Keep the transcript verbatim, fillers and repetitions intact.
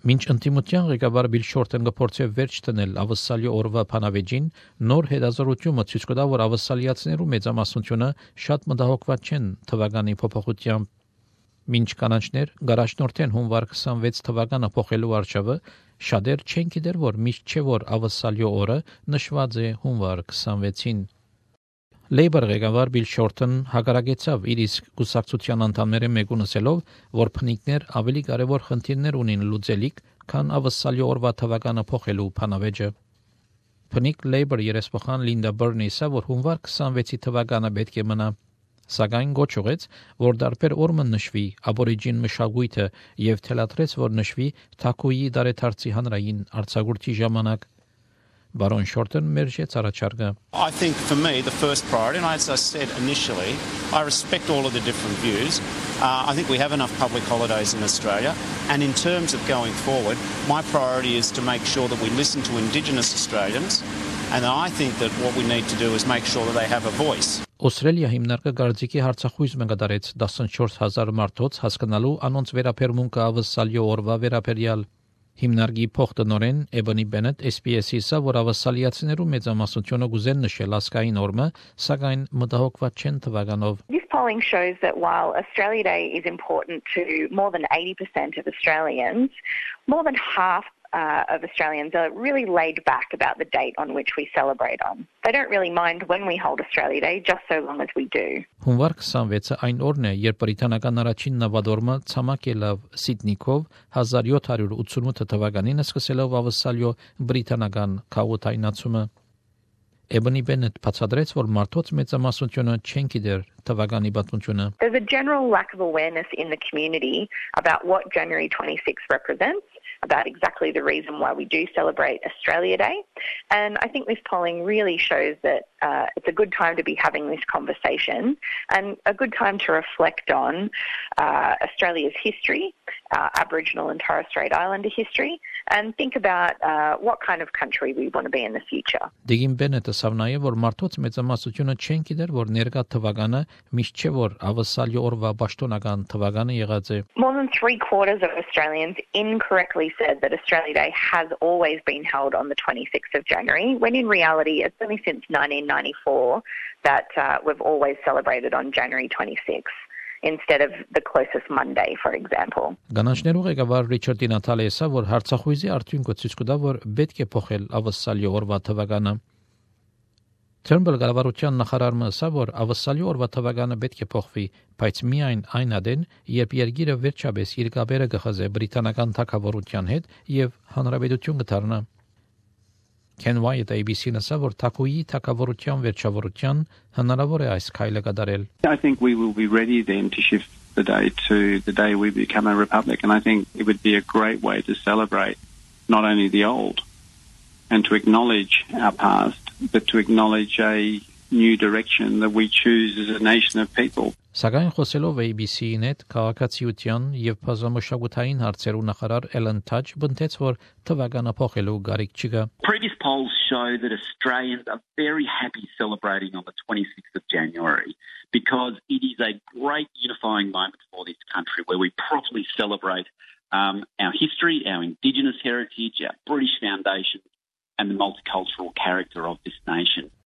Մինչ ընդդիմության ղեկավար Բիլ Շորտեն գործե վերջ տնել ավսալի օրվա փանավեճին, նոր հետազոտությունը ցույց կտա, որ ավսալիացիներու մեծամասնությունը շատ մտահոգված չեն թվականի փոփոխությամբ։ Մինչ կանանչներ գարաշնորթեն հունվար քսանվեց թվականը փոխելու արժավը, շատեր չեն գիտեր, որ միշտ չէ որ ավսալի օրը նշված է հունվար քսանվեցին։ Լեյբոր ղեկավար Բիլ Շորտեն հակարակեցավ իր իսկ կուսակցության անդամների մեկուն ասելով, որ փնիկներ ավելի կարևոր խնդիրներ ունին լուծելիք, քան ավսալի օրվա թվականը փոխելու փանավեճը։ Փնիկ Լեյբոր երեսփոխան Լինդա Բերնիսը, որ հունվար քսանվեցի թվականը պետք է մնա, սակայն գոչ ուղեց, որ դարբեր օրը նշվի աբորիջին մշակույթը եւ թելադրեց, որ նշվի Թակուի դարեթարցի հանրային արձակուրդի ժամանակ։ Baron Shorten մերժեց առաջարկը. I think for me the first priority, and as I said initially, I respect all of the different views. Uh, I think we have enough public holidays in Australia, and in terms of going forward, my priority is to make sure that we listen to Indigenous Australians, and I think that what we need to do is make sure that they have a voice. Australia հիմնարկը գարձիկի հարցախույզ մգադարեց տասնչորս հազար մարդոց հասկանալու անոնց վերապերմունքը ավսալի օրվա վերապերյալ։ Հիմնարկի փոխտնօրեն Էբոնի Բենետ S B S-ի ասա, որ ավսալիացիներու մեծամասնությունը գուզեն նշել ասկային օրը, սակայն մտահոգված չեն թվականով։ This polling shows that while Australia Day is important to more than eighty percent of Australians, more than half Uh, of Australians are really laid back about the date on which we celebrate on. They don't really mind when we hold Australia Day, just so long as we do. Հունվար քսանվեցը այն օրն է, երբ բրիտանական առաջին նավադորմը ցամաքելով Սիդնիքով հազար յոթ հարյուր ութսունութ թվականին սկսելով ավսալյո բրիտանական քաոթայնացումը։ Էբոնի Բենետ բացատրեց, որ մարդոց մեծամասնությունը չեն գիտեր թվականի պատմությունը։ There's a general lack of awareness in the community about what January twenty-sixth represents, about exactly the reason why we do celebrate Australia Day. And I think this polling really shows that uh, it's a good time to be having this conversation and a good time to reflect on uh, Australia's history, uh, Aboriginal and Torres Strait Islander history, and think about uh, what kind of country we want to be in the future. Դիգին Բենետը ասավ նաև, որ մարդոց մեծամասնությունը չեն գիտեր, որ ներկա թվականը միշտ չէ որ ավսալի օրվա պաշտոնական թվականը եղած է։ More than three quarters of Australians incorrectly said that Australia Day has always been held on the twenty-sixth of January, when in reality it's only since nineteen ninety-four that uh, we've always celebrated on January twenty-sixth instead of the closest Monday, for example. Գանաչներու ղեկավար Ռիչարդ Նաթալը ասա, որ հարցախույզի արդյունքը ցույց կտա, որ պետք է փոխել ավսալի օրվա թվականը։ Թերմբել գարավարության նախարարը ասա, որ ավսալի օրվա թվականը պետք է փոխվի, բայց միայն այն ադեն, երբ երկիրը վերջապես իր գաբերը կխզե բրիտանական թագավորության հետ եւ հանրապետություն կդառնա։ Ken Wyatt A B C-ն ասա, որ Թակուի թագավորության վերջավորության հնարավոր է այս քայլը կատարել։ I think we will be ready then to shift the day to the day we become a republic, and I think it would be a great way to celebrate not only the old and to acknowledge our past, but to acknowledge a new direction that we choose as a nation of people. Սակայն խոսելով A B C-ին հետ քաղաքացիության եւ բազմամշակութային հարցերու նախարար Ellen Tudge բնտեց, որ թվականը փոխելու գարիք չկա։ Previous polls show that Australians are very happy celebrating on the twenty-sixth of January because it is a great unifying moment for this country where we properly celebrate um, our history, our Indigenous heritage, our British foundations and the multicultural character of this nation.